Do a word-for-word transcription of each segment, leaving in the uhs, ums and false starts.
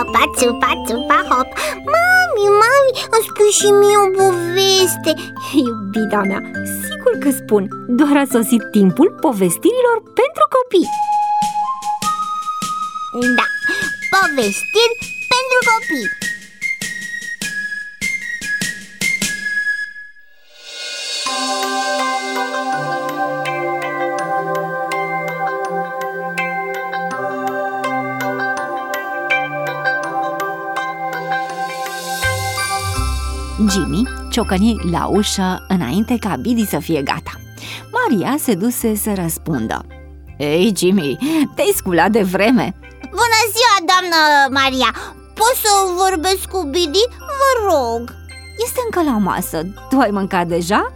țupa, țupa, țupa, hop. Mami, mami, îmi spui și mie o poveste. Iubita mea, sigur că spun. Doar a sosit timpul povestirilor pentru copii. Da, povestiri pentru copii. Jimmy ciocăni la ușă înainte ca Biddy să fie gata. Maria se duse să răspundă. Ei, Jimmy, te-ai sculat de vreme? Bună ziua, doamnă Maria! Pot să vorbesc cu Biddy? Vă rog. Este încă la masă. Tu ai mâncat deja?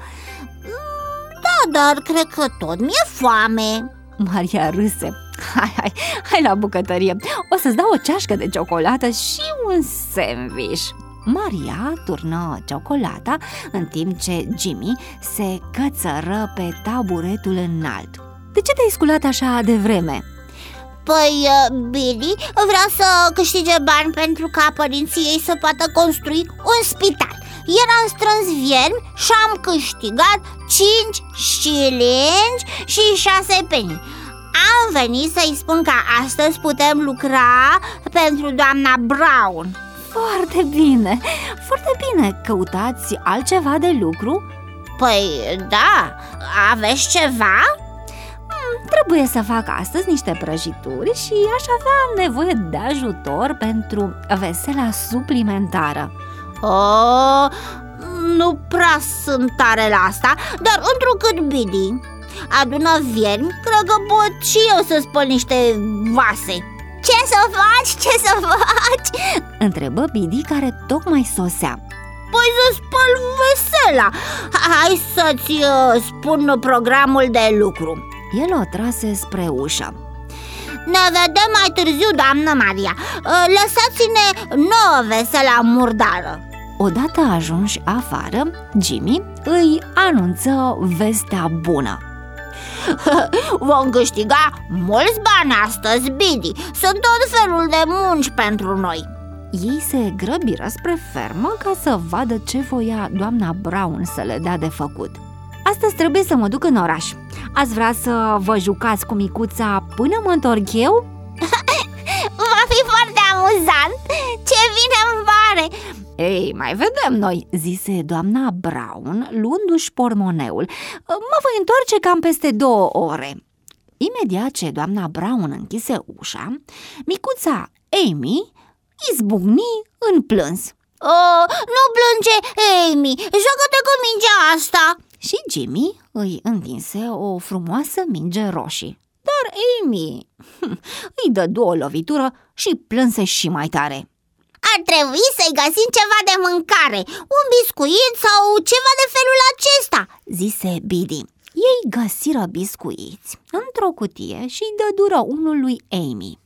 Da, dar cred că tot mi-e foame. Maria râse. Hai, hai, hai la bucătărie. O să-ți dau o ceașcă de ciocolată și un sandwich. Maria turnă ciocolata în timp ce Jimmy se cățără pe taburetul înalt. De ce te-ai sculat așa de vreme? Păi, Biddy vrea să câștige bani pentru ca părinții ei să poată construi un spital. Iar am strâns viermi și am câștigat cinci șilingi și șase penny. Am venit să-i spun că astăzi putem lucra pentru doamna Brown. Foarte bine, foarte bine. Căutați altceva de lucru? Păi da, aveți ceva? Hmm, trebuie să fac astăzi niște prăjituri și aș avea nevoie de ajutor pentru vesela suplimentară. Oh, nu prea sunt tare la asta, dar întrucât Biddy adună viermi, cred că pot și eu să spăl niște vase. Ce să faci? Ce să faci? Întrebă Biddy, care tocmai sosea. Păi să spăl vesela. Hai să-ți uh, spun programul de lucru. El o trase spre ușă. Ne vedem mai târziu, doamnă Maria. uh, Lăsați-ne nouă vesela murdară. Odată ajunși afară, Jimmy îi anunță vestea bună. Vom câștiga mulți bani astăzi, Biddy. Sunt tot felul de munci pentru noi. Ei se grăbiră spre fermă ca să vadă ce voia doamna Brown să le dea de făcut. Astăzi trebuie să mă duc în oraș. Ați vrea să vă jucați cu micuța până mă întorc eu? Va fi foarte amuzant. Ce bine îmi pare. Ei, mai vedem noi, zise doamna Brown, luându-și pormoneul. Mă voi întoarce cam peste două ore. Imediat ce doamna Brown închise ușa, micuța Amy izbucni în plâns. Oh, nu plânge, Amy, joacă-te cu mingea asta. Și Jimmy îi întinse o frumoasă minge roșie. Dar Amy îi dădu o lovitură și plânse și mai tare. Ar trebui să-i găsim ceva de mâncare, un biscuit sau ceva de felul acesta, zise Biddy. Ei găsiră biscuiți într-o cutie și îi dădură unul lui Amy.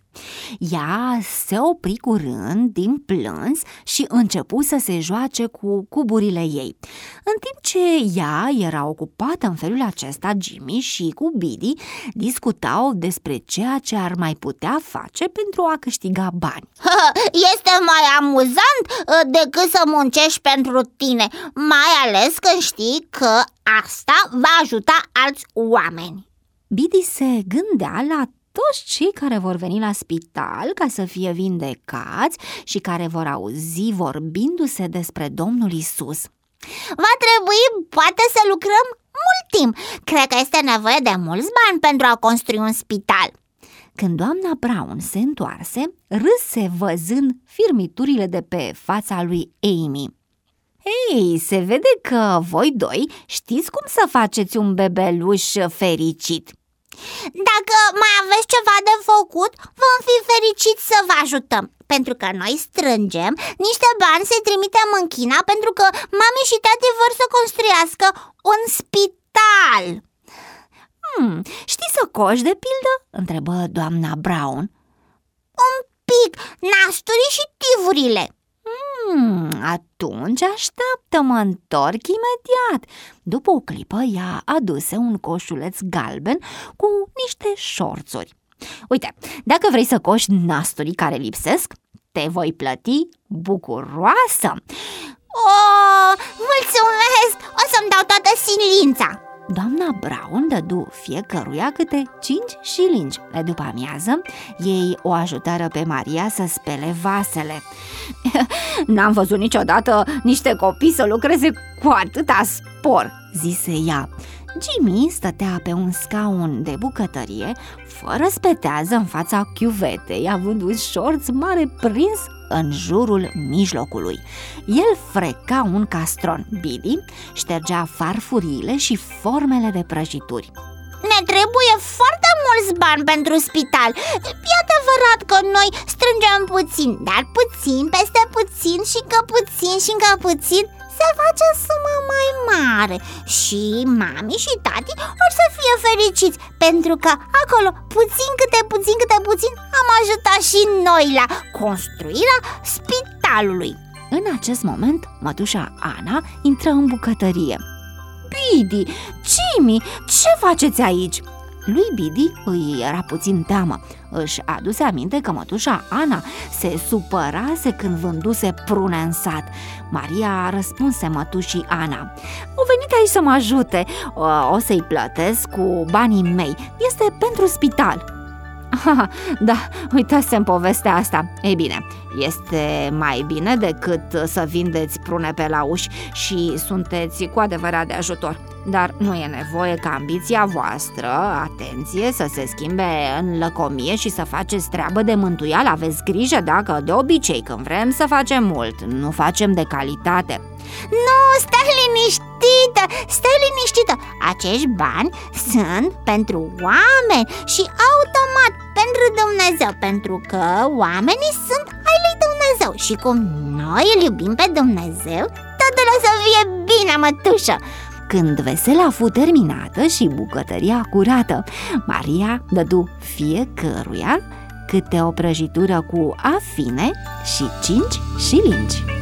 Ea se opri curând din plâns și începu să se joace cu cuburile ei. În timp ce ea era ocupată în felul acesta, Jimmy și cu Biddy discutau despre ceea ce ar mai putea face pentru a câștiga bani. Este mai amuzant decât să muncești pentru tine, mai ales când știi că asta va ajuta alți oameni. Biddy se gândea la toți cei care vor veni la spital ca să fie vindecați și care vor auzi vorbindu-se despre Domnul Isus. Va trebui poate să lucrăm mult timp. Cred că este nevoie de mulți bani pentru a construi un spital. Când doamna Brown se întoarse, râse văzând firmiturile de pe fața lui Amy. Ei, se vede că voi doi știți cum să faceți un bebeluș fericit. Dacă mai aveți ceva de făcut, vom fi fericiți să vă ajutăm, pentru că noi strângem niște bani să-i trimitem în China, pentru că mami și tati vor să construiască un spital. hmm, Știi să coși, de pildă? Întrebă doamna Brown. Un pic, nasturii și tivurile. Hmm, atunci așteaptă, mă întorc imediat. După o clipă, ea aduse un coșuleț galben cu niște șorțuri. Uite, dacă vrei să coși nasturii care lipsesc, te voi plăti bucuroasă. Oh, mulțumesc! O să-mi dau toată silința. Doamna Brown dădu fiecăruia câte cinci șilingi. De după amiază, ei o ajutară pe Maria să spele vasele. N-am văzut niciodată niște copii să lucreze cu atâta spor, zise ea. Jimmy stătea pe un scaun de bucătărie, fără spetează în fața chiuvetei, având un șorț mare prins în jurul mijlocului. El freca un castron. Billy ștergea farfuriile și formele de prăjituri. Ne trebuie foarte mulți bani pentru spital. E adevărat că noi strângem puțin, dar puțin peste puțin și încă puțin și încă puțin se face sumă mai mare. Și mami și tati or să fie fericiți, pentru că acolo, puțin câte puțin câte puțin, am ajutat și noi la construirea spitalului. În acest moment, mătușa Ana intră în bucătărie. Bidi, Jimmy, ce faceți aici? Lui Bidi îi era puțin teamă. Își aduse aminte că mătușa Ana se supărase când vânduse prune în sat. Maria răspunse mătușii Ana: "Au venit aici să mă ajute, o să-i plătesc cu banii mei, este pentru spital." Ah, da, uitați-mi povestea asta. Ei bine, este mai bine decât să vindeți prune pe la uși și sunteți cu adevărat de ajutor. Dar nu e nevoie ca ambiția voastră, atenție, să se schimbe în lăcomie și să faceți treabă de mântuială. Aveți grijă, dacă de obicei când vrem să facem mult, nu facem de calitate. Nu, stai liniștită, stai liniștită. Acești bani sunt pentru oameni și automat pentru Dumnezeu, pentru că oamenii sunt ai lui Dumnezeu. Și cum noi îl iubim pe Dumnezeu, totul o să fie bine, mătușă. Când vesela fu terminată și bucătăria curată, Maria dădu fiecăruia câte o prăjitură cu afine și cinci șilingi.